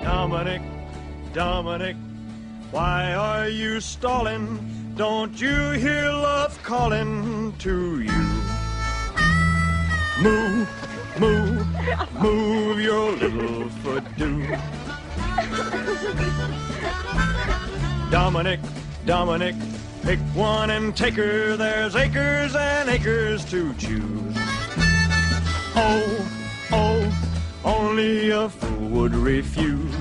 Dominic, Dominic, why are you stalling? Don't you hear love calling to you? Move, move, move your little foot do. Dominic, Dominic, pick one and take her. There's acres and acres to choose. Oh, oh, only a fool would refuse.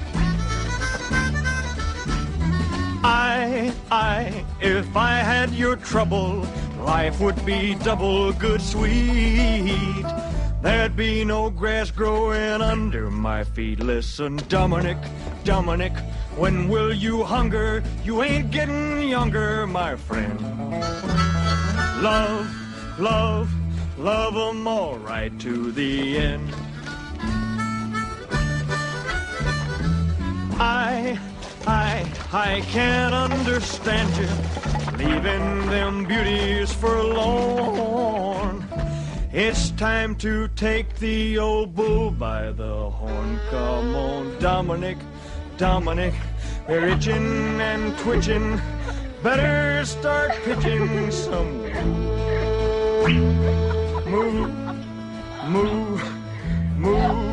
If I had your trouble, life would be double good sweet. There'd be no grass growing under my feet. Listen, Dominic, Dominic, when will you hunger? You ain't getting younger, my friend. Love, love, love 'em all right to the end. I can't understand you leaving them beauties forlorn. It's time to take the old bull by the horn. Come on, Dominic, Dominic, they're itching and twitching. Better start pitching some. Move, move, move.